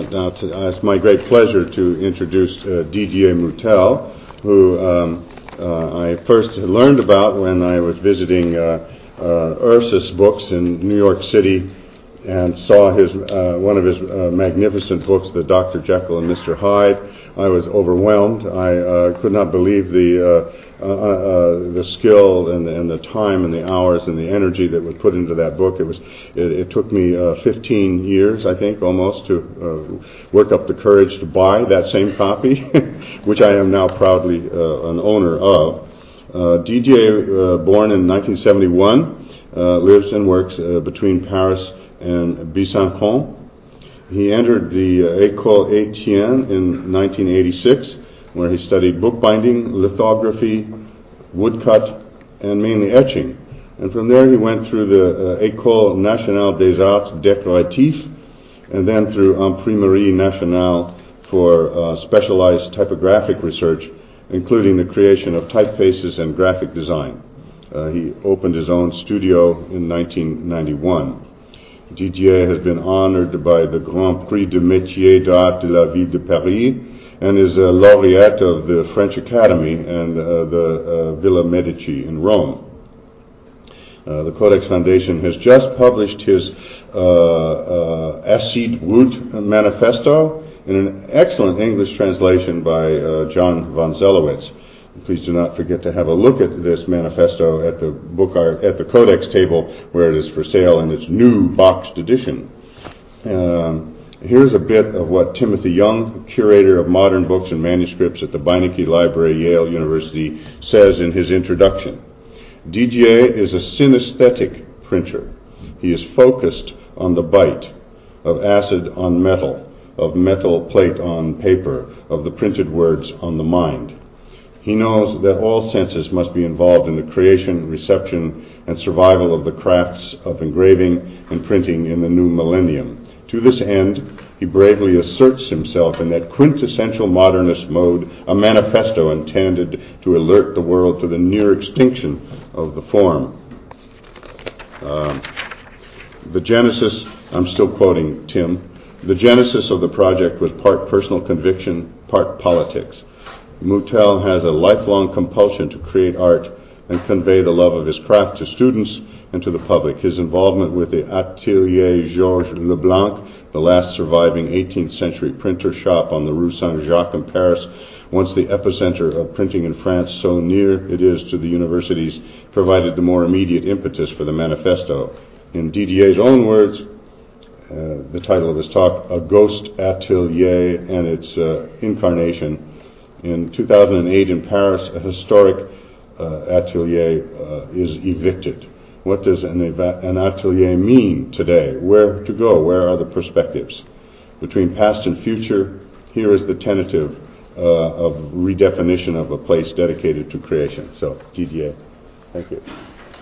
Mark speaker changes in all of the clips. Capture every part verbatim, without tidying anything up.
Speaker 1: now to, uh, it's my great pleasure to introduce uh, Didier Moutel, who um, uh, I first learned about when I was visiting uh, uh, Ursus Books in New York City, and saw his uh, one of his uh, magnificent books, The Doctor Jekyll and Mister Hyde. I was overwhelmed. I uh, could not believe the uh, uh, uh, the skill and, and the time and the hours and the energy that was put into that book. It was it, it took me uh, fifteen years, I think, almost, to uh, work up the courage to buy that same copy, which I am now proudly uh, an owner of. Uh, Didier, uh, born in nineteen seventy-one, uh, lives and works uh, between Paris and Besançon. He entered the uh, École Etienne in nineteen eighty-six, where he studied bookbinding, lithography, woodcut, and mainly etching. And from there he went through the uh, École Nationale des Arts Décoratifs, and then through Imprimerie Nationale for uh, specialized typographic research, including the creation of typefaces and graphic design. Uh, he opened his own studio in nineteen ninety-one. Didier has been honored by the Grand Prix de Métiers d'Art de la Ville de Paris and is a laureate of the French Academy and uh, the uh, Villa Medici in Rome. Uh, the Codex Foundation has just published his uh, uh, Acide Route Manifesto in an excellent English translation by uh, John von Zelowitz. Please do not forget to have a look at this manifesto at the book art, at the Codex table, where it is for sale in its new boxed edition. Um, here's a bit of what Timothy Young, curator of modern books and manuscripts at the Beinecke Library, Yale University, says in his introduction. Didier is a synesthetic printer. He is focused on the bite of acid on metal, of metal plate on paper, of the printed words on the mind. He knows that all senses must be involved in the creation, reception, and survival of the crafts of engraving and printing in the new millennium. To this end, he bravely asserts himself in that quintessential modernist mode, a manifesto intended to alert the world to the near extinction of the form. Um, the genesis, I'm still quoting Tim, the genesis of the project was part personal conviction, part politics. Moutel has a lifelong compulsion to create art and convey the love of his craft to students and to the public. His involvement with the Atelier Georges Leblanc, the last surviving eighteenth century printer shop on the Rue Saint-Jacques in Paris, once the epicenter of printing in France, so near it is to the universities, provided the more immediate impetus for the manifesto. In Didier's own words, uh, the title of his talk, A Ghost Atelier and its uh, Incarnation. In two thousand eight in Paris, a historic uh, atelier uh, is evicted. What does an, eva- an atelier mean today? Where to go? Where are the perspectives? Between past and future, here is the tentative uh, of redefinition of a place dedicated to creation. So, Didier, thank you.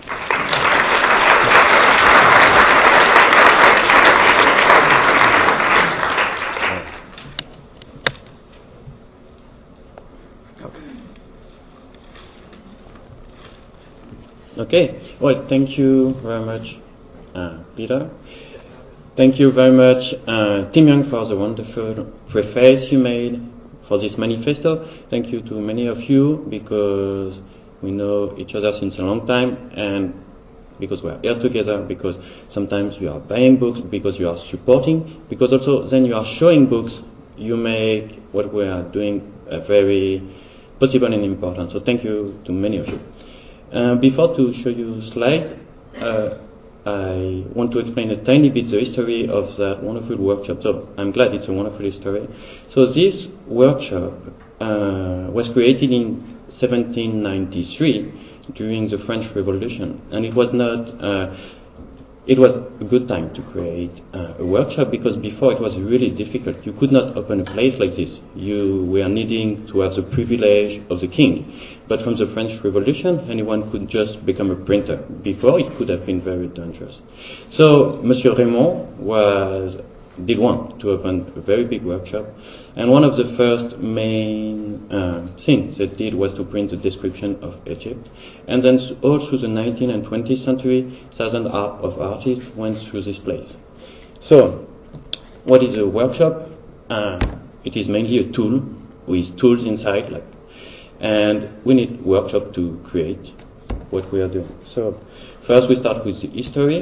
Speaker 2: Okay, well, thank you very much, uh, Peter. Thank you very much, uh, Tim Young, for the wonderful preface you made for this manifesto. Thank you to many of you, because we know each other since a long time, and because we are here together, because sometimes you are buying books, because you are supporting, because also then you are showing books, you make what we are doing uh, very possible and important. So thank you to many of you. Uh, before to show you slides, uh, I want to explain a tiny bit the history of that wonderful workshop. So I'm glad it's a wonderful history. So this workshop uh, was created in seventeen ninety-three during the French Revolution, and it was not. Uh, It was a good time to create uh, a workshop, because before it was really difficult. You could not open a place like this. You were needing to have the privilege of the king. But from the French Revolution, anyone could just become a printer. Before, it could have been very dangerous. So Monsieur Raymond was did want to open a very big workshop, and one of the first main uh, things they did was to print the description of Egypt. And then all through the nineteenth and twentieth century, thousands of artists went through this place. So, what is a workshop? uh, it is mainly a tool with tools inside, like, and we need workshop to create what we are doing. So first we start with the history,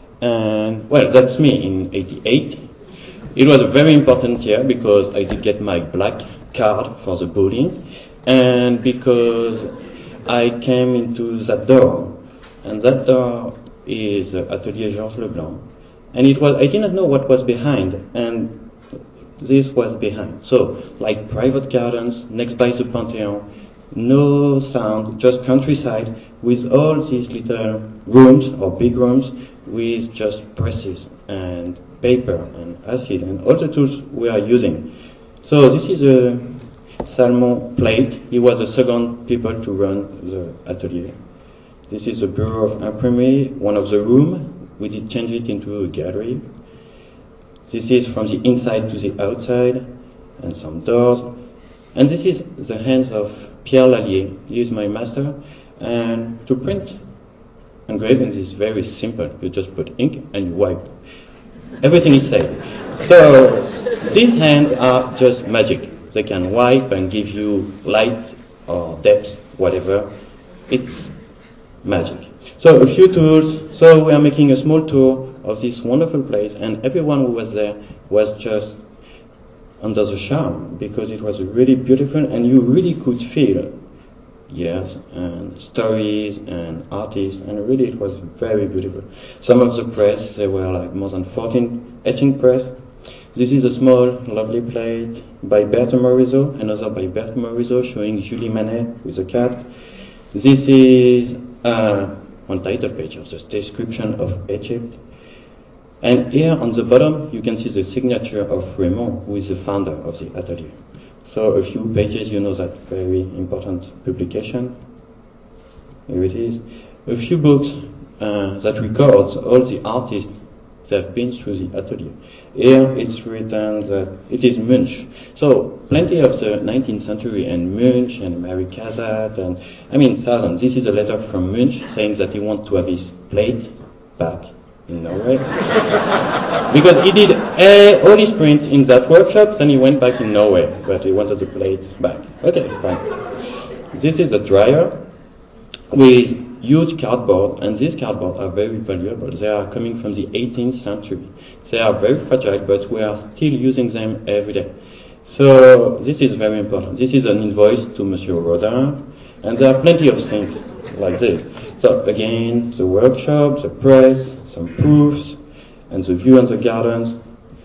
Speaker 2: and well, that's me in eighty-eight. It was a very important year because I did get my black card for the bowling, and because I came into that door, and that door is uh, Atelier Georges Leblanc, and it was I didn't know what was behind, and this was behind. So like private gardens next by the Pantheon, no sound, just countryside with all these little rooms or big rooms with just presses and paper and acid and all the tools we are using. So this is a Salmon plate. He was the second people to run the atelier. This is the Bureau of Imprimerie, one of the room. We did change it into a gallery. This is from the inside to the outside, and some doors. And this is the hands of Pierre Lallier. He is my master. And to print engraving is very simple. You just put ink and you wipe. Everything is safe. So these hands are just magic. They can wipe and give you light or depth, whatever. It's magic. So a few tools. So we are making a small tour of this wonderful place, and everyone who was there was just under the charm because it was really beautiful, and you really could feel years and stories and artists, and really it was very beautiful. Some of the press, there were like more than fourteen etching press. This is a small, lovely plate by Berthe Morisot, another by Berthe Morisot showing Julie Manet with a cat. This is uh, one title page of the description of Egypt. And here on the bottom, you can see the signature of Raymond, who is the founder of the atelier. So a few pages, you know, that very important publication. Here it is. A few books uh, that records all the artists that have been through the atelier. Here it's written that it is Munch. So plenty of the nineteenth century, and Munch and Mary Cassatt, and I mean thousands. This is a letter from Munch saying that he wants to have his plates back in Norway. Because he did uh, all his prints in that workshop, then he went back in Norway, but he wanted the plates back. Okay, fine. This is a dryer with huge cardboard, and these cardboard are very valuable. They are coming from the eighteenth century. They are very fragile, but we are still using them every day. So this is very important. This is an invoice to Monsieur Rodin, and there are plenty of things like this. So again, the workshop, the press, some proofs, and the view on the gardens,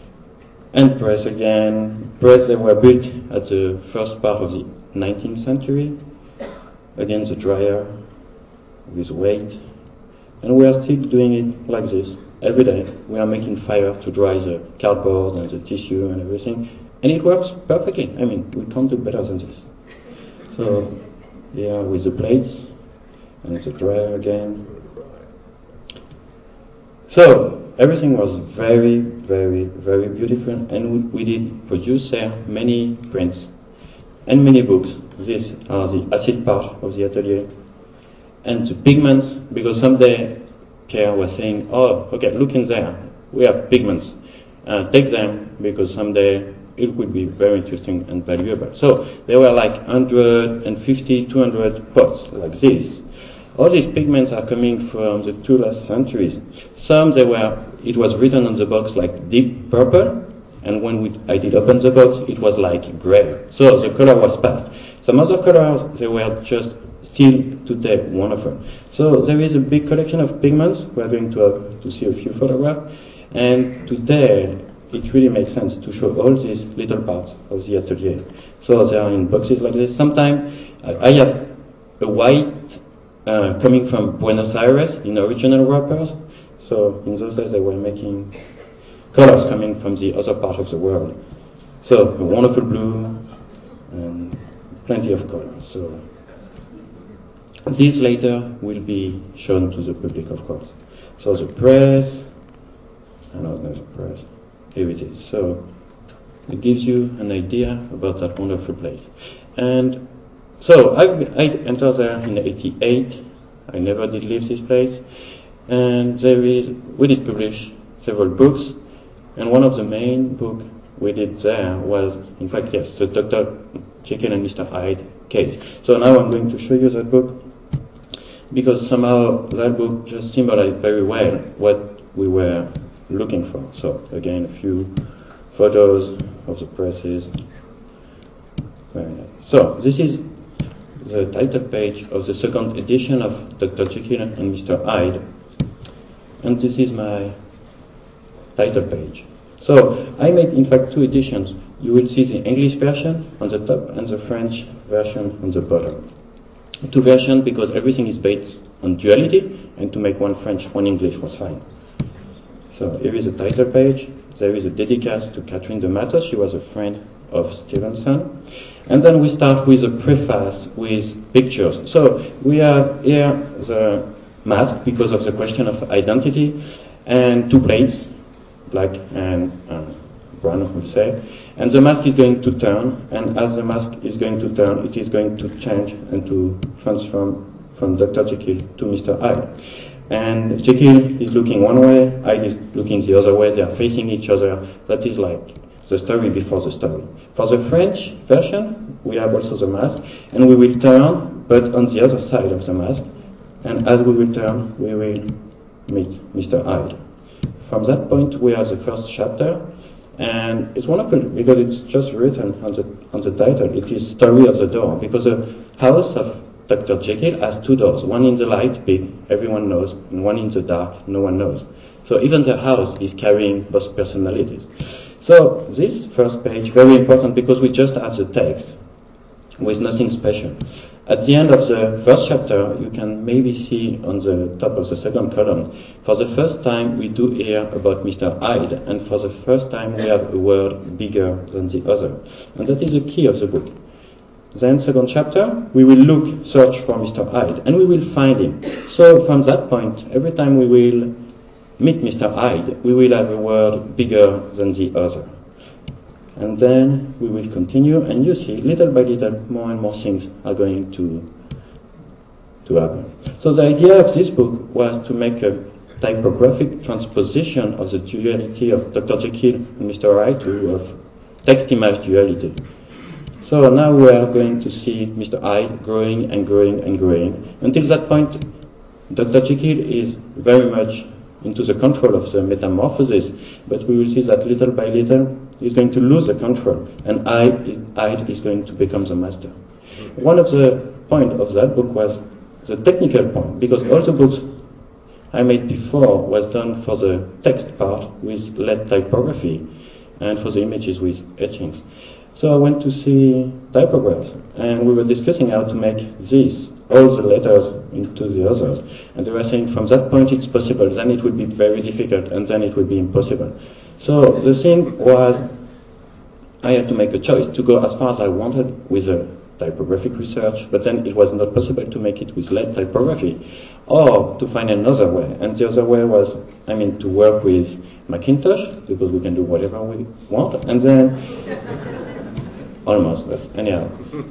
Speaker 2: and press again. Press, they were built at the first part of the nineteenth century. Again, the dryer with weight, and we are still doing it like this every day. We are making fire to dry the cardboard and the tissue and everything, and it works perfectly. I mean, we can't do better than this. So yeah, with the plates and the dryer again. So everything was very, very, very beautiful, and we, we did produce there many prints and many books. These are the acid part of the atelier. And the pigments, because someday Pierre was saying, oh, okay, look in there, we have pigments. Uh, take them, because someday it will be very interesting and valuable. So there were like one hundred fifty, two hundred pots like this. All these pigments are coming from the two last centuries. Some, they were, it was written on the box like deep purple, and when we, I did open the box, it was like gray. So the color was past. Some other colors, they were just still today wonderful. So there is a big collection of pigments. We are going to have to see a few photographs. And today, it really makes sense to show all these little parts of the atelier. So they are in boxes like this. Sometimes I have a white uh, coming from Buenos Aires in original wrappers. So in those days they were making colors coming from the other part of the world. So a wonderful blue and plenty of colors. So this later will be shown to the public, of course. So the press, another press, here it is. So it gives you an idea about that wonderful place. And so I, I entered there in eighty-eight. I never did leave this place. And there is, we did publish several books. And one of the main books we did there was, in fact, yes, the Doctor Jekyll and Mister Hyde case. So now I'm going to show you that book, because somehow that book just symbolized very well what we were looking for. So again, a few photos of the presses. Very nice. So this is the title page of the second edition of Doctor Jekyll and Mister Hyde, and this is my title page. So I made, in fact, two editions. You will see the English version on the top and the French version on the bottom. Two versions because everything is based on duality, and to make one French, one English was fine. So here is the title page. There is a dedicace to Catherine de Mattos. She was a friend of Stevenson. And then we start with a preface with pictures. So we have here the mask because of the question of identity, and two plates, black and uh, brown, I would say. And the mask is going to turn, and as the mask is going to turn, it is going to change and to transform from Doctor Jekyll to Mister Hyde. And Jekyll is looking one way, Hyde is looking the other way. They are facing each other. That is like the story before the story. For the French version, we have also the mask, and we will turn, but on the other side of the mask. And as we will turn, we will meet Mister Hyde. From that point, we have the first chapter, and it's wonderful because it's just written on the on the title. It is Story of the Door, because the house of Doctor Jekyll has two doors, one in the light, big, everyone knows, and one in the dark, no one knows. So even the house is carrying both personalities. So this first page, very important because we just have the text with nothing special. At the end of the first chapter, you can maybe see on the top of the second column, for the first time we do hear about Mister Hyde, and for the first time we have a word bigger than the other. And that is the key of the book. Then second chapter, we will look, search for Mister Hyde, and we will find him. So from that point, every time we will meet Mister Hyde, we will have a word bigger than the other. And then we will continue, and you see, little by little, more and more things are going to to happen. So the idea of this book was to make a typographic transposition of the duality of Doctor Jekyll and Mister Hyde to of text-image duality. So now we are going to see Mister Hyde growing and growing and growing. Until that point, Doctor Jekyll is very much into the control of the metamorphosis, but we will see that little by little he's going to lose the control, and Hyde is going to become the master. One of the points of that book was the technical point, because all the books I made before was done for the text part with L E D typography, and for the images with etchings. So I went to see typographs, and we were discussing how to make this, all the letters into the others. And they were saying from that point it's possible, then it would be very difficult, and then it would be impossible. So the thing was, I had to make a choice to go as far as I wanted with a typographic research, but then it was not possible to make it with L E D typography, or to find another way. And the other way was, I mean, to work with Macintosh, because we can do whatever we want, and then almost, but anyhow.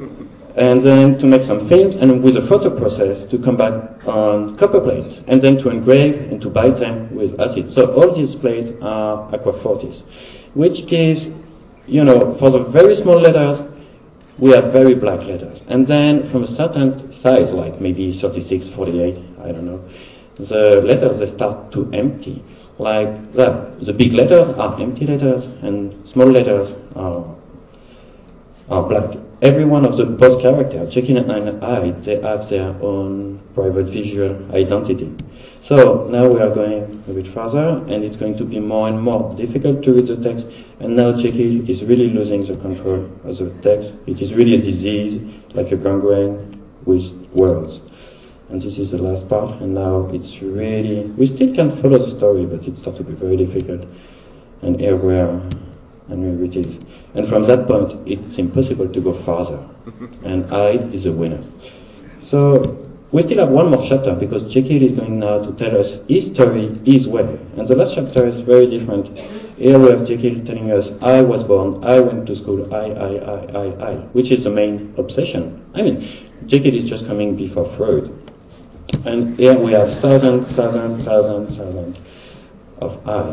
Speaker 2: And then to make some films, and with a photo process to come back on copper plates, and then to engrave and to bite them with acid. So all these plates are aquafortis, which gives, you know, for the very small letters, we have very black letters. And then from a certain size, like maybe thirty-six, forty-eight, I don't know, the letters, they start to empty. Like that. The big letters are empty letters, and small letters are, are black. Every one of the both characters, Jekyll and Hyde, they have their own private visual identity. So now we are going a bit further, and it's going to be more and more difficult to read the text. And now Jekyll is really losing the control of the text. It is really a disease, like a gangrene with words. And this is the last part, and now it's really, we still can follow the story, but it starts to be very difficult. And here we are, and here it is. And from that point, it's impossible to go farther. And Hyde is a winner. So we still have one more chapter, because Jekyll is going now to tell us his story, his way. And the last chapter is very different. Here we have Jekyll telling us, I was born, I went to school, I, I, I, I, I, which is the main obsession. I mean, Jekyll is just coming before Freud. And here we have thousands, thousands, thousands, thousands of I.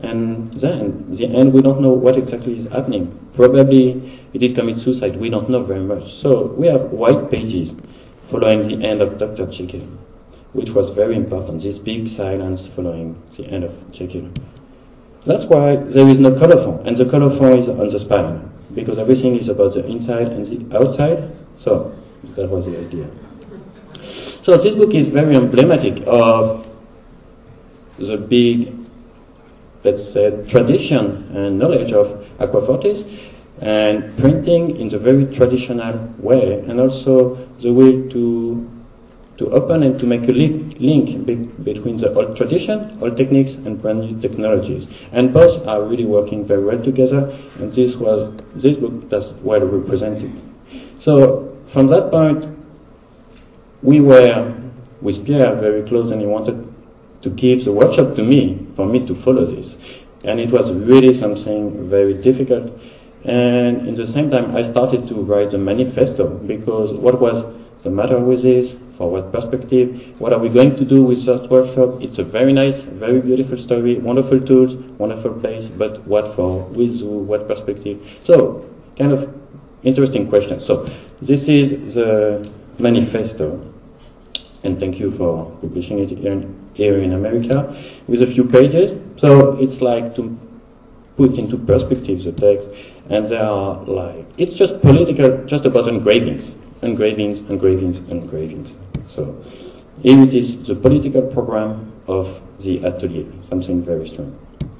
Speaker 2: And then, in the end, we don't know what exactly is happening. Probably he did commit suicide. We don't know very much. So we have white pages following the end of Doctor Jekyll, which was very important, this big silence following the end of Jekyll. That's why there is no colophon, and the colophon is on the spine, because everything is about the inside and the outside. So that was the idea. So this book is very emblematic of the big, let's say, tradition and knowledge of Aquafortis, and printing in the very traditional way, and also the way to to open and to make a link, link be, between the old tradition, old techniques, and brand new technologies. And both are really working very well together, and this was this book that's well represented. So from that point, we were with Pierre very close, and he wanted to give the workshop to me, for me to follow this. And it was really something very difficult. And in the same time, I started to write the manifesto, because what was the matter with this? For what perspective? What are we going to do with first workshop? It's a very nice, very beautiful story, wonderful tools, wonderful place, but what for? With who? What perspective? So, kind of interesting question. So, this is the manifesto, and thank you for publishing it here in, here in America, with a few pages. So, it's like to put into perspective the text, and there are like, it's just political, just about engravings. Engravings, engravings, engravings. So here it is, the political program of the atelier, something very strong.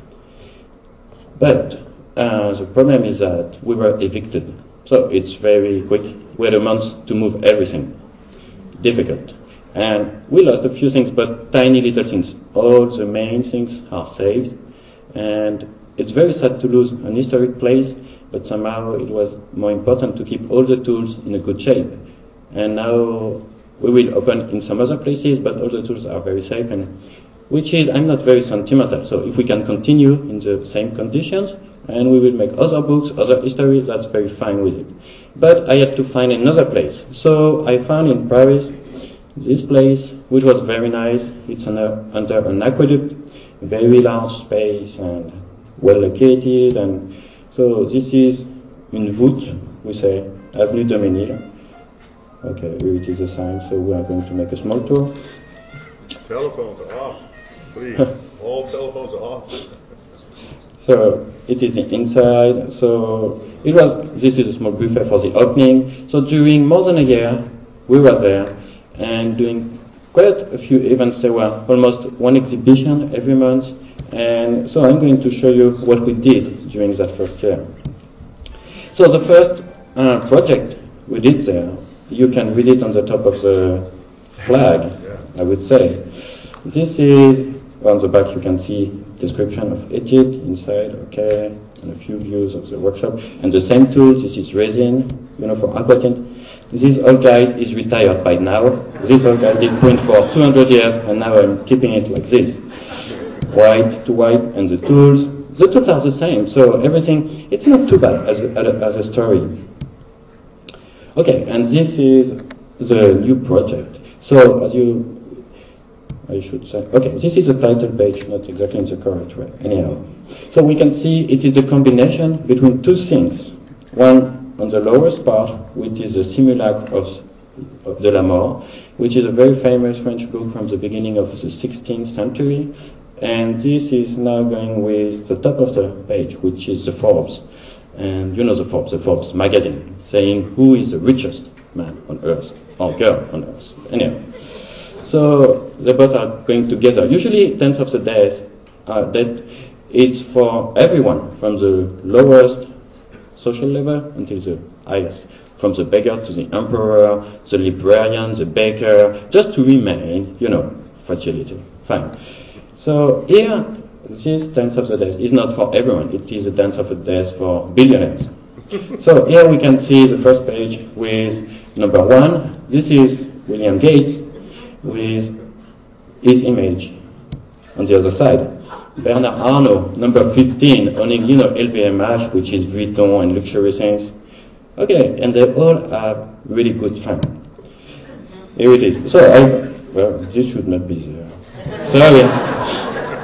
Speaker 2: But uh, the problem is that we were evicted. So it's very quick. We had a month to move everything. Difficult. And we lost a few things, but tiny little things. All the main things are saved. And it's very sad to lose an historic place, but somehow it was more important to keep all the tools in a good shape. And now we will open in some other places, but all the tools are very safe, and which is, I'm not very sentimental. So if we can continue in the same conditions, and we will make other books, other histories, that's very fine with it. But I had to find another place. So I found in Paris this place, which was very nice. It's under, under an aqueduct, very large space, and well located, and so this is une voûte, we say, Avenue de Ménil. Okay, here it is a sign, so we are going to make a small tour.
Speaker 3: Telephones are off, please. All telephones are off.
Speaker 2: So it is inside. So it was. This is a small buffet for the opening. So during more than a year, we were there and doing quite a few events. There were almost one exhibition every month. And so I'm going to show you what we did during that first year. So the first uh, project we did there, you can read it on the top of the flag, I would say. This is, on the back you can see description of Ethique inside, okay, and a few views of the workshop. And the same tools, this is resin, you know, for aquatint. This old guide is retired by now. This old guide did print for two hundred years, and now I'm keeping it like this. White to white, and the tools. The tools are the same, so everything, it's not too bad as a, as a story. Okay, and this is the new project. So, as you, I should say, okay, this is the title page, not exactly in the correct way, anyhow. So we can see it is a combination between two things. One on the lowest part, which is a simulacre of, of de la Mort, which is a very famous French book from the beginning of the sixteenth century. And this is now going with the top of the page, which is the Forbes. And you know the Forbes, the Forbes magazine, saying who is the richest man on earth, or girl on earth. Anyway, so they both are going together. Usually, Dance of the Dead, uh, that it's for everyone, from the lowest social level until the highest, from the beggar to the emperor, the librarian, the baker, just to remain, you know, fragility. Fine. So here, this Dance of the Dead is not for everyone. It is a Dance of the Dead for billionaires. So here we can see the first page with number one. This is William Gates with his image on the other side. Bernard Arnault, number fifteen, owning, you know, L V M H, which is Vuitton and luxury things. Okay, and they all have really good fun. Here it is. So I, well, this should not be there. Sorry.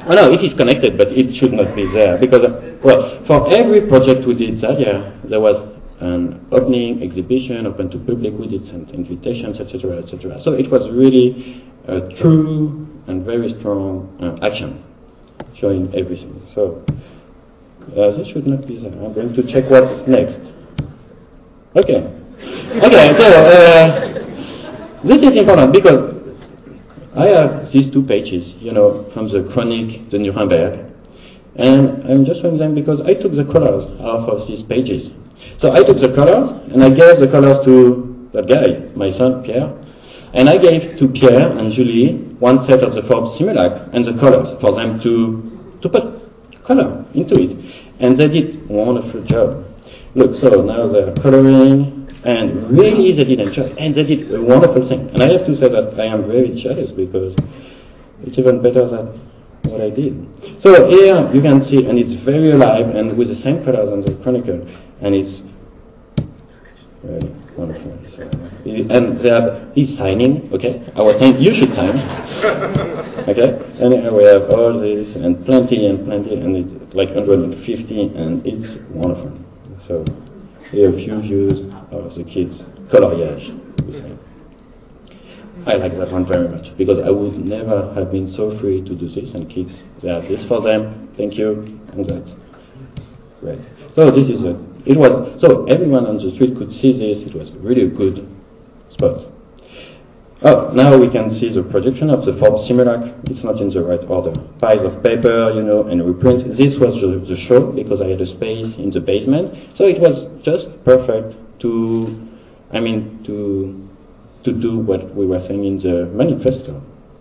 Speaker 2: Oh, no, it is connected, but it should not be there because, uh, well, for every project we did that year, there was an opening exhibition open to public. We did some invitations, et cetera, et cetera. So it was really a true and very strong uh, action, showing everything. So uh, this should not be there. I'm going to check what's next. Okay. Okay. So uh, this is important because I have these two pages, you know, from the Chronique de Nuremberg, and I'm just showing them because I took the colors off of these pages. So I took the colors, and I gave the colors to that guy, my son, Pierre, and I gave to Pierre and Julie one set of the Forbes Simulac and the colors for them to, to put color into it. And they did a wonderful job. Look, so now they're coloring, and really they did enjoy it, and they did a wonderful thing. And I have to say that I am very jealous because it's even better than what I did. So here you can see, and it's very alive, and with the same colors as the Chronicle, and it's really wonderful. So, and they have, he's signing, okay? I was saying you should sign, okay? And here we have all this, and plenty and plenty, and it's like one hundred fifty, and it's wonderful. So here a few views of the kids' coloriage, we say. I like that one very much because I would never have been so free to do this, and kids, they have this for them. Thank you, and that's great. So this is a, it was, so everyone on the street could see this. It was really a good spot. Oh, now we can see the projection of the Forbes Simulac. It's not in the right order. Piles of paper, you know, and reprint. This was the, the show because I had a space in the basement, so it was just perfect to, I mean, to to do what we were saying in the manifesto.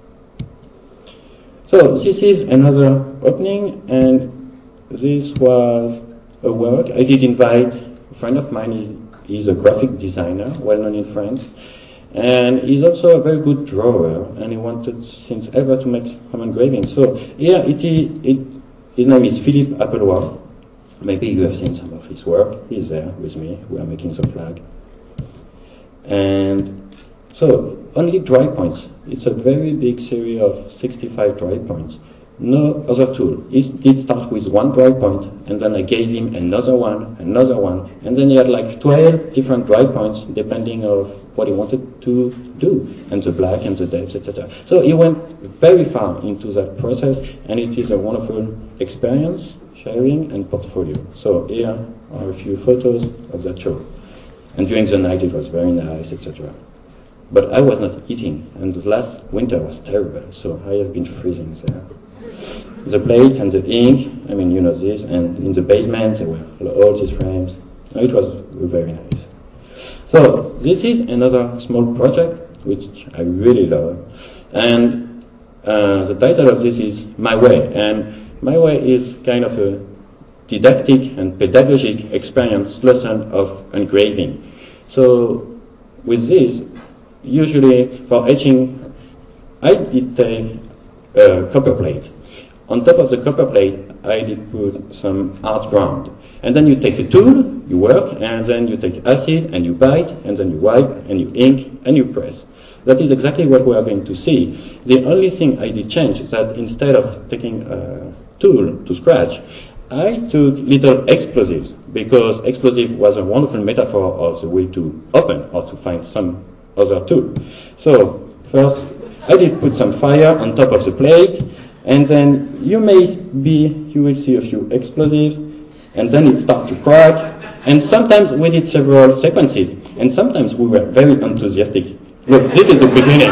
Speaker 2: So this is another opening, and this was a work. I did invite a friend of mine. He's, he's a graphic designer, well known in France, and he's also a very good drawer, and he wanted since ever to make some engraving. So here it is, it, his name is Philippe Appellois. Maybe you have seen some of his work. He's there with me. We are making the flag. And so only dry points. It's a very big series of sixty-five dry points. No other tool. He did start with one dry point, and then I gave him another one, another one, and then he had like twelve different dry points depending on what he wanted to do, and the black and the depths, et cetera. So he went very far into that process, and it is a wonderful experience, sharing, and portfolio. So here are a few photos of that show. And during the night it was very nice, et cetera. But I was not eating, and the last winter was terrible, so I have been freezing there. The plates and the ink, I mean, you know this, and in the basement there were all these frames. It was very nice. So this is another small project which I really love, and uh, the title of this is My Way, and My Way is kind of a didactic and pedagogic experience lesson of engraving. So with this, usually for etching, I did take a copper plate. On top of the copper plate, I did put some art ground. And then you take a tool, you work, and then you take acid, and you bite, and then you wipe, and you ink, and you press. That is exactly what we are going to see. The only thing I did change is that instead of taking a tool to scratch, I took little explosives, because explosive was a wonderful metaphor of the way to open or to find some other tool. So first, I did put some fire on top of the plate, and then you may be, you will see a few explosives, and then it starts to crack, and sometimes we did several sequences, and sometimes we were very enthusiastic. Look, this is the beginning.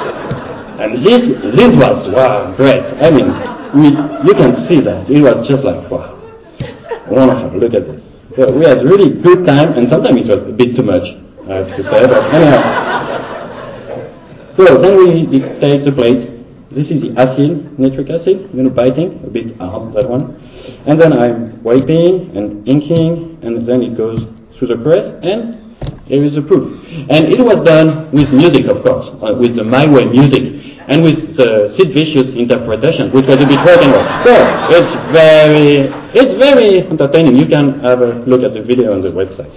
Speaker 2: And this this was, wow, great. I mean, we, you can see that. It was just like, wow, wonderful, look at this. So we had really good time, and sometimes it was a bit too much, I have to say, but anyhow. So then we take the plate. This is the acid, nitric acid, you know, biting, a bit hard, that one. And then I'm wiping and inking, and then it goes through the press, and here is the proof. And it was done with music, of course, uh, with the My Way music, and with the Sid Vicious interpretation, which was a bit rock and roll. So it's very, it's very entertaining. You can have a look at the video on the website.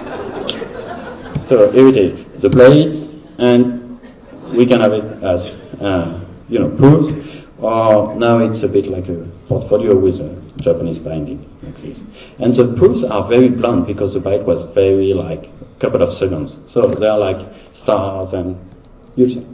Speaker 2: So here it is, the blades, and we can have it as, uh, you know, proofs. or now it's a bit like a portfolio with a Japanese binding, like this. And the proofs are very blunt because the bite was very like a couple of seconds. So they are like stars and you see.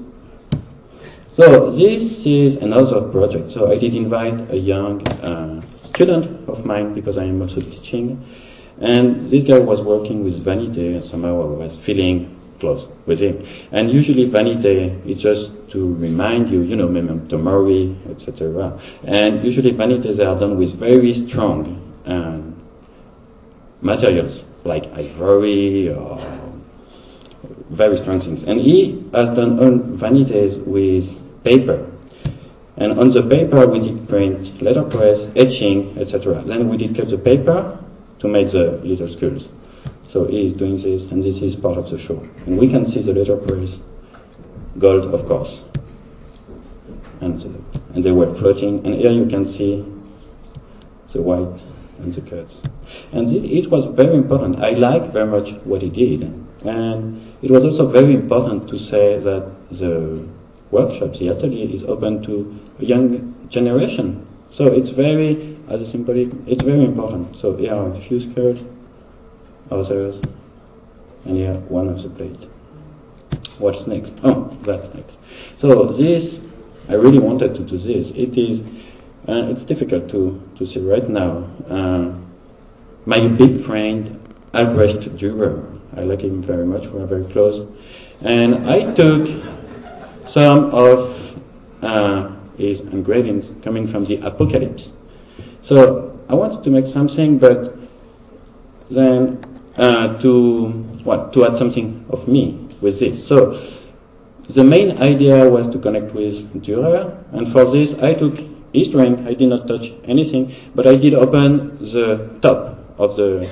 Speaker 2: So this is another project. So I did invite a young uh, student of mine because I am also teaching. And this guy was working with Vanité, and somehow I was feeling close with him. And usually Vanité is just to remind you, you know, memento mori, et cetera. And usually Vanités are done with very strong um, materials, like ivory or very strong things. And he has done on Vanités with paper. And on the paper we did print, letterpress, etching, et cetera. Then we did cut the paper to make the little skulls. So he is doing this, and this is part of the show. And we can see the letterpress, gold, of course. And, uh, and they were floating. And here you can see the white and the cuts. And it, it was very important. I like very much what he did. And it was also very important to say that the workshop, the atelier, is open to a young generation. So it's very, as a symbolic, it's very important. So here are a few skirts, others, and here one of the plate. What's next? Oh, that's next. So this, I really wanted to do this. It is, uh, it's difficult to, to see right now. Uh, my big friend, Albrecht Dürer, I like him very much, we are very close. And I took some of uh, his engravings coming from the Apocalypse. So I wanted to make something, but then uh, to what to add something of me with this. So the main idea was to connect with Dürer, and for this I took his drawing. I did not touch anything, but I did open the top of the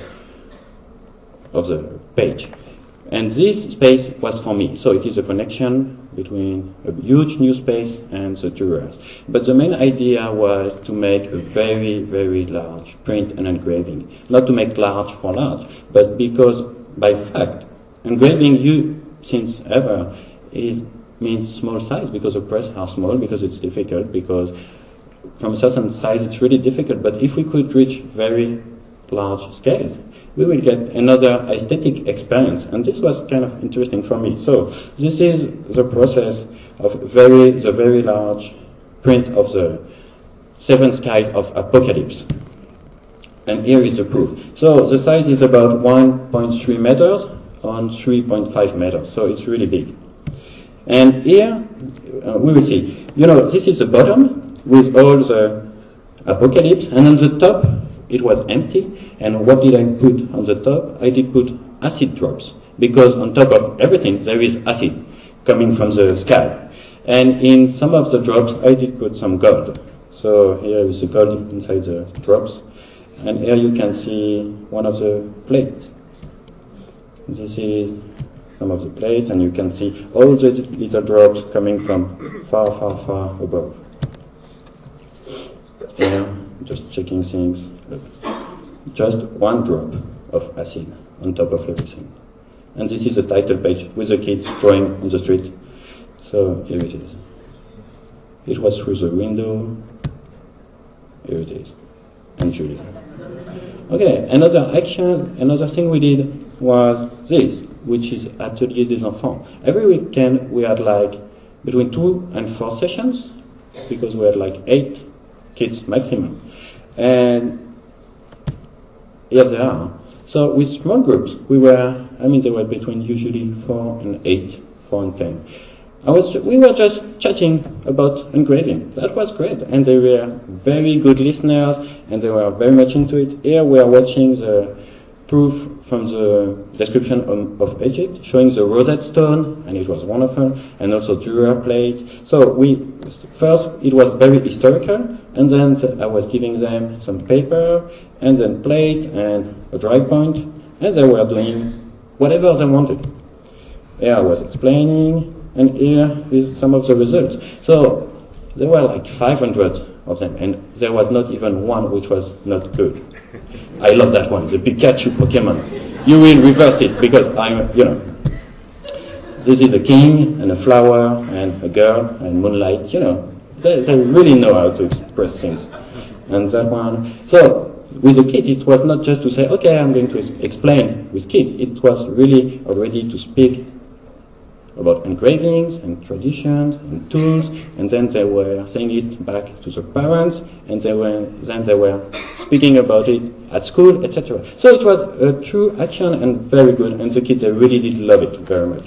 Speaker 2: of the page, and this space was for me. So it is a connection between a huge new space and the Dürers. But the main idea was to make a very, very large print and engraving. Not to make large for large, but because by fact, engraving you since ever is means small size, because the press are small, because it's difficult, because from a certain size it's really difficult. But if we could reach very large scales, we will get another aesthetic experience, and this was kind of interesting for me. So this is the process of very the very large print of the seven skies of Apocalypse. And here is the proof. So the size is about one point three meters on three point five meters, so it's really big. And here uh, we will see, you know, this is the bottom with all the Apocalypse, and on the top it was empty. And what did I put on the top? I did put acid drops, because on top of everything there is acid coming from the sky. And in some of the drops I did put some gold. So here is the gold inside the drops. And here you can see one of the plates. This is some of the plates, and you can see all the little drops coming from far, far, far above. Here, just checking things. Look. Just one drop of acid on top of everything. And this is the title page with the kids drawing on the street. So here it is. It was through the window. Here it is. And Julie. Okay, another action, another thing we did was this, which is Atelier des Enfants. Every weekend we had like between two and four sessions, because we had like eight kids maximum. And here they are. So with small groups, we were, I mean, they were between usually four and eight, four and ten. I was, we were just chatting about engraving. That was great, and they were very good listeners, and they were very much into it. Here we are watching the proof from the description of, of Egypt, showing the Rosette Stone, and it was wonderful, and also Dürer plate. So we first it was very historical, and then I was giving them some paper, and then plate, and a dry point, and they were doing whatever they wanted. Here I was explaining, and here is some of the results. So there were like five hundred of them, and there was not even one which was not good. I love that one, the Pikachu Pokemon. You will reverse it, because I'm, you know, this is a king and a flower and a girl and moonlight, you know, They, they really know how to express things. And that one, so with the kids, it was not just to say, okay, I'm going to es- explain with kids. It was really already to speak about engravings and traditions and tools, and then they were saying it back to the parents, and they were then they were speaking about it at school, et cetera. So it was a true action and very good, and the kids they really did love it very much.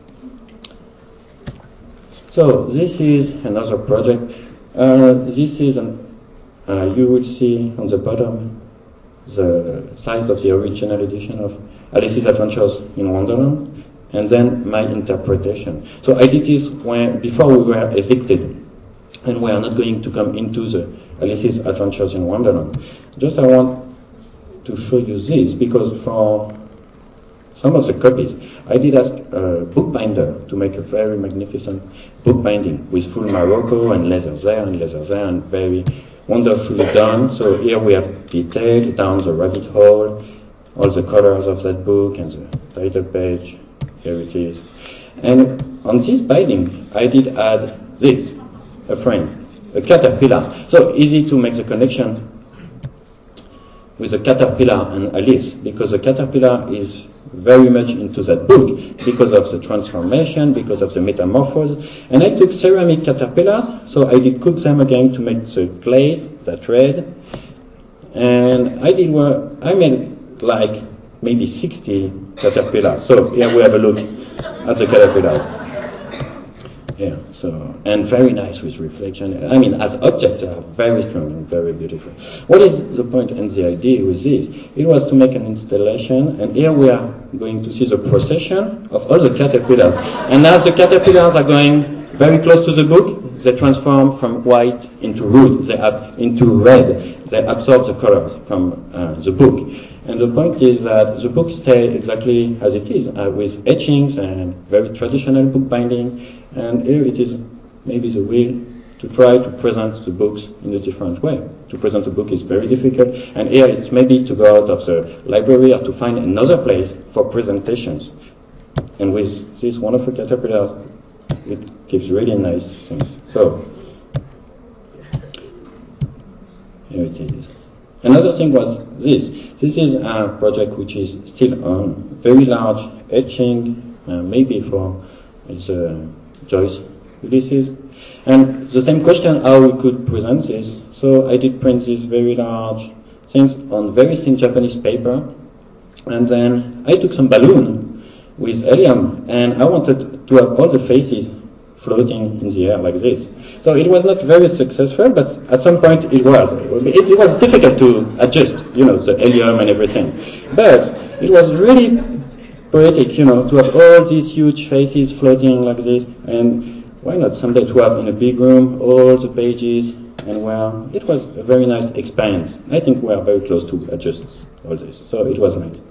Speaker 2: So this is another project. Uh, this is an, uh, you will see on the bottom the size of the original edition of Alice's Adventures in Wonderland, and then my interpretation. So I did this when before we were evicted, and we are not going to come into the Alice's Adventures in Wonderland. Just I want to show you this, because for some of the copies, I did ask a bookbinder to make a very magnificent bookbinding with full Morocco and leather there and leather there, and very wonderfully done. So here we have detailed down the rabbit hole, all the colors of that book and the title page. Here it is. And on this binding, I did add this, a frame, a caterpillar. So easy to make the connection with the caterpillar and Alice, because the caterpillar is very much into that book because of the transformation, because of the metamorphosis. And I took ceramic caterpillars, so I did cook them again to make the glaze, that red. And I did work, I made like maybe sixty caterpillars. So here we have a look at the caterpillars. Yeah, so, and very nice with reflection. I mean, as objects, they are very strong and very beautiful. What is the point and the idea with this? It was to make an installation, and here we are going to see the procession of all the caterpillars. And as the caterpillars are going very close to the book, they transform from white into red, they ab- into red. They absorb the colors from uh, the book. And the point is that the book stays exactly as it is, uh, with etchings and very traditional bookbinding. And here it is maybe the will to try to present the books in a different way. To present a book is very difficult, and here it's maybe to go out of the library or to find another place for presentations. And with this wonderful caterpillar, it gives really nice things. So, here it is. Another thing was this. This is a project which is still on. Very large etching, uh, maybe for the Joyce Ulysses. And the same question how we could present this. So I did print these very large things on very thin Japanese paper. And then I took some balloon with helium, and I wanted to have all the faces floating in the air like this. So it was not very successful, but at some point it was. It, it was difficult to adjust, you know, the helium and everything. But it was really poetic, you know, to have all these huge faces floating like this. And why not someday to have in a big room all the pages, and well, it was a very nice experience. I think we are very close to adjust all this. So it was nice.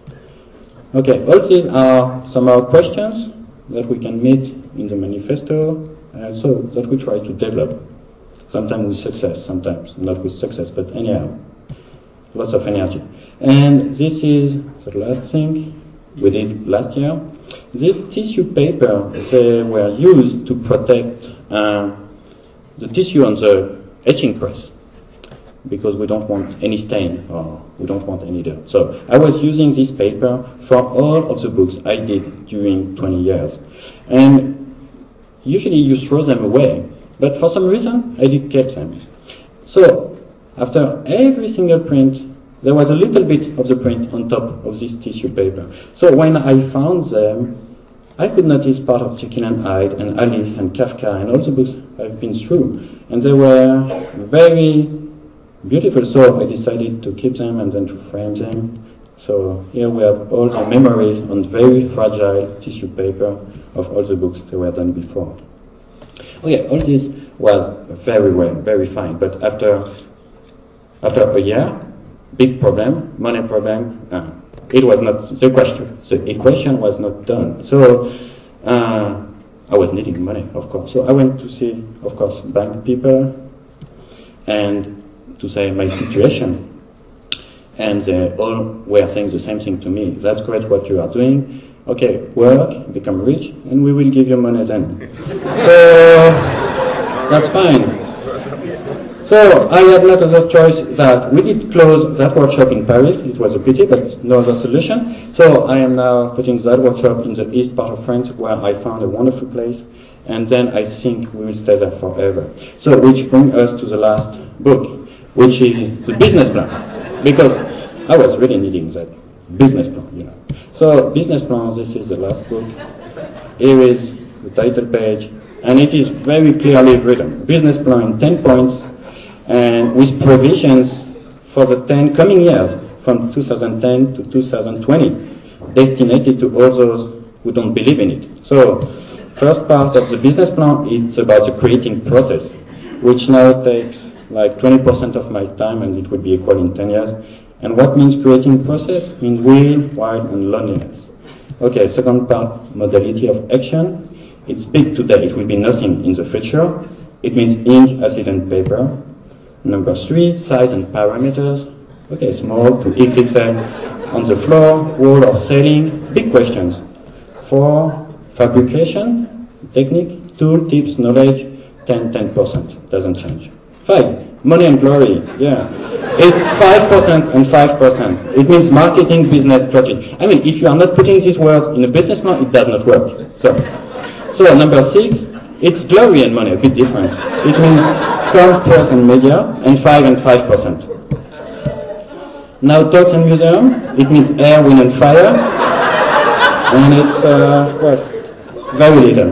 Speaker 2: Okay, all these are some of our questions that we can meet in the manifesto, uh, so that we try to develop, sometimes with success, sometimes not with success, but anyhow, lots of energy. And this is the last thing we did last year. This tissue paper, they were used to protect uh, the tissue on the etching press, because we don't want any stain or we don't want any dirt. So I was using this paper for all of the books I did during twenty years. And usually you throw them away, but for some reason I did keep them. So after every single print, there was a little bit of the print on top of this tissue paper. So when I found them, I could notice part of Jekyll and Hyde and Alice and Kafka and all the books I've been through. And they were very beautiful, so I decided to keep them and then to frame them. So here we have all the memories on very fragile tissue paper of all the books that were done before. Okay, all this was very well, very fine, but after after a year, big problem, money problem, uh, it was not the question. The equation was not done. So uh, I was needing money, of course. So I went to see, of course, bank people and to say my situation. And they all were saying the same thing to me. That's great what you are doing. Okay, work, become rich, and we will give you money then. So That's fine. So I had not other choice that we did close that workshop in Paris. It was a pity, but no other solution. So I am now putting that workshop in the east part of France, where I found a wonderful place. And then I think we will stay there forever. So which brings us to the last book, which is the business plan. Because I was really needing that business plan, you know. So business plan, this is the last book. Here is the title page. And it is very clearly written. Business plan in ten points, and with provisions for the ten coming years, from two thousand ten to two thousand twenty, destinated to all those who don't believe in it. So, first part of the business plan, it's about the creating process, which now takes like twenty percent of my time, and it would be equal in ten years. And what means creating process? Means will, why, and loneliness. Okay, second part, modality of action. It's big today, it will be nothing in the future. It means ink, acid, and paper. Number three, size and parameters. Okay, small to X X L. On the floor, wall, or ceiling. Big questions. Four, fabrication, technique, tool, tips, knowledge. ten, ten percent. Doesn't change. Five, money and glory. Yeah. It's five percent and five percent. It means marketing, business, strategy. I mean, if you are not putting these words in a business plan, it does not work. So, so number six, it's glory and money, a bit different. It means current press and media, and five and five percent. Now talks and museum, it means air, wind and fire, and it's, uh, well, very little.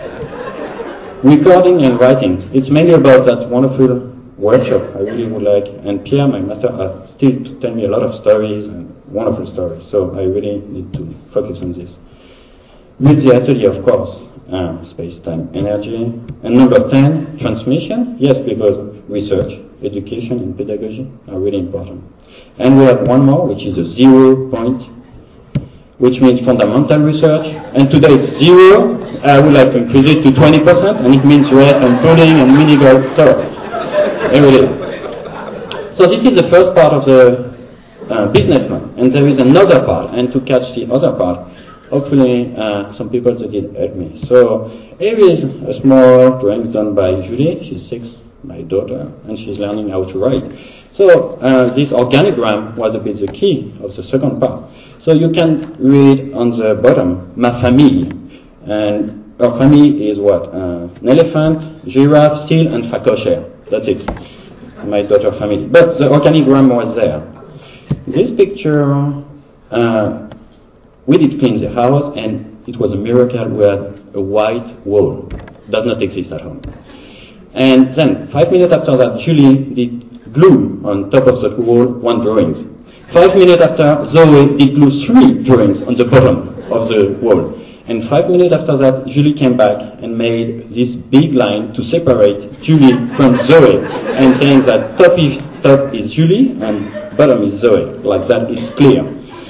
Speaker 2: Recording and writing, it's mainly about that wonderful workshop I really would like, and Pierre, my master, has still to tell me a lot of stories, and wonderful stories, so I really need to focus on this. With the atelier, of course, uh, space-time, energy. And number ten, transmission. Yes, because research, education, and pedagogy are really important. And we have one more, which is a zero point, which means fundamental research. And today it's zero. I would like to increase it to twenty percent, and it means rest and pooling and mini golf. So, here it is. So this is the first part of the uh, business plan. And there is another part, and to catch the other part, hopefully, uh, some people that did help me. So here is a small drawing done by Julie. She's six, my daughter, and she's learning how to write. So uh, this organigram was a bit the key of the second part. So you can read on the bottom, ma famille. And our family is what? Uh, an elephant, giraffe, seal, and facochère. That's it. My daughter family. But the organigram was there. This picture, uh, we did clean the house, and it was a miracle. We had a white wall. Does not exist at home. And then, five minutes after that, Julie did glue on top of the wall one drawings. Five minutes after, Zoe did glue three drawings on the bottom of the wall. And five minutes after that, Julie came back and made this big line to separate Julie from Zoe, and saying that top is, top is Julie and bottom is Zoe. Like that, it's clear.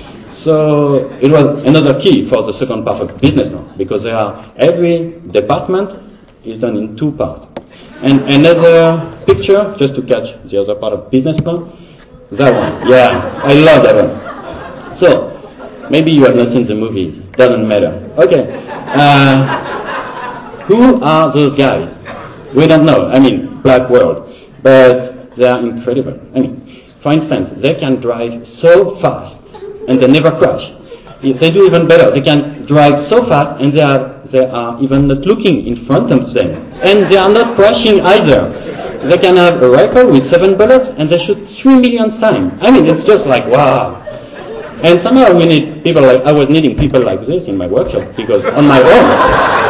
Speaker 2: So it was another key for the second part of business now, because there are, every department is done in two parts. And another picture, just to catch the other part of business plan, that one. Yeah, I love that one. So, maybe you have not seen the movies, doesn't matter. Okay. Uh, who are those guys? We don't know. I mean, Black World. But they are incredible. I mean, for instance, they can drive so fast and they never crash. If they do even better, they can drive so fast and they are, they are even not looking in front of them. And they are not crashing either. They can have a rifle with seven bullets and they shoot three million times. I mean, it's just like, wow. And somehow we need people like, I was needing people like this in my workshop, because on my own.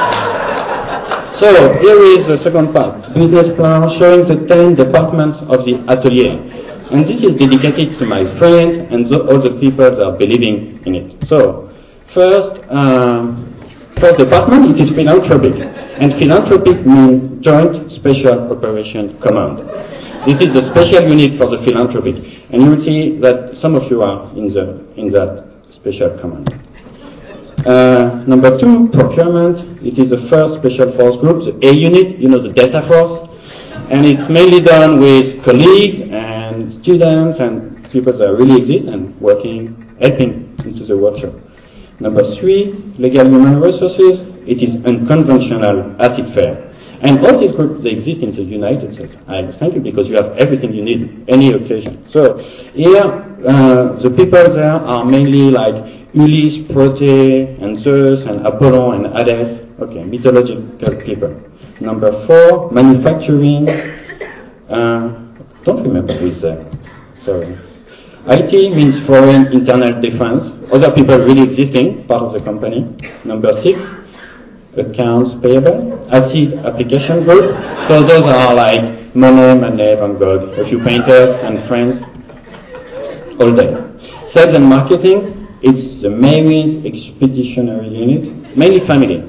Speaker 2: So here is the second part, business plan showing the ten departments of the atelier. And this is dedicated to my friends and the, all the people that are believing in it. So, first, um, first department, it is philanthropic. And philanthropic means Joint Special Operation Command. This is the special unit for the philanthropic. And you will see that some of you are in, the, in that special command. Uh, number two, procurement. It is the first special force group, the A unit, you know, the Delta Force. And it's mainly done with colleagues and students and people that really exist and working, helping into the workshop. Number three, legal human resources. It is unconventional acid fair. And all these groups, they exist in the United States. I thank you because you have everything you need, any occasion. So here, uh, the people there are mainly like Ulysse, Prote, and Zeus, and Apollon, and Hades. Okay, mythological people. Number four, manufacturing. Uh, don't remember who is there. Sorry. I T means foreign internal defense. Other people really existing, part of the company. Number six, accounts payable. Acid application group. So those are like Monet, Manet, Van Gogh, a few painters and friends all day. Sales and marketing, it's the Mary's expeditionary unit, mainly family.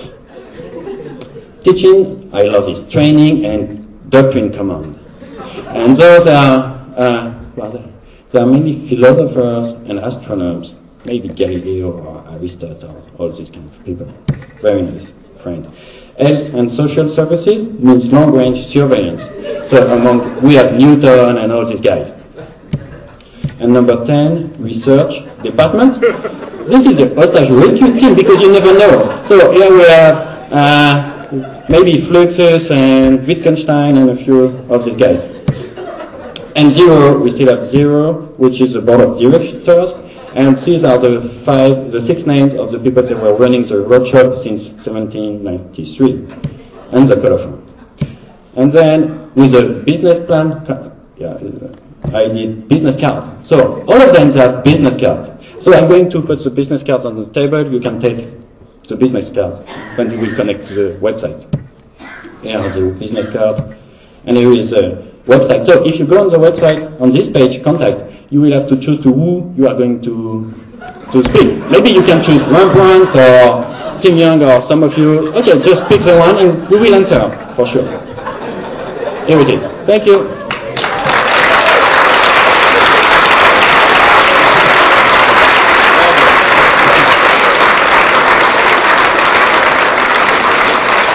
Speaker 2: Teaching, I love this, training and doctrine command. And those are, uh, what are they? They are mainly philosophers and astronomers, maybe Galileo or Aristotle, all these kind of people. Very nice, friend. Health and social services means long-range surveillance. So among, we have Newton and all these guys. And number ten, research department. This is a hostage rescue team because you never know. So here we have uh, maybe Fluxus and Wittgenstein and a few of these guys. And zero, we still have zero, which is the board of directors. And these are the five, the six names of the people that were running the roadshow since seventeen ninety-three, and the colophon. And then with the business plan, yeah, I did business cards. So all of them have business cards. So I'm going to put the business cards on the table. You can take the business cards when you will connect to the website. Here are the business cards, and here is a website. So if you go on the website, on this page, contact, you will have to choose to who you are going to to speak. Maybe you can choose Rembrandt or Tim Young or some of you. Okay, just pick the one and we will answer for sure. Here it is. Thank you.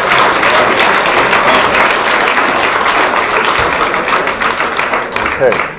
Speaker 3: Okay.